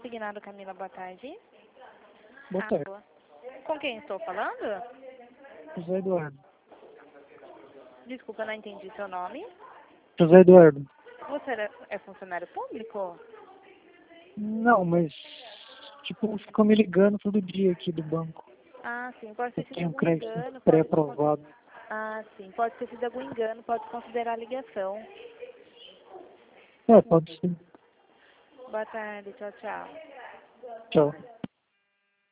Consignado Camila, boa tarde. Boa tarde. Boa. Com quem estou falando? José Eduardo. Desculpa, não entendi seu nome. José Eduardo. Você é funcionário público? Não, mas tipo, ficam me ligando todo dia aqui do banco. Ah, sim, pode ter Eu sido tenho um algum crédito engano. pré-aprovado. Ah, sim, pode ter sido algum engano, pode considerar a ligação. É, pode ser. Boa tarde, tchau, tchau. Tchau.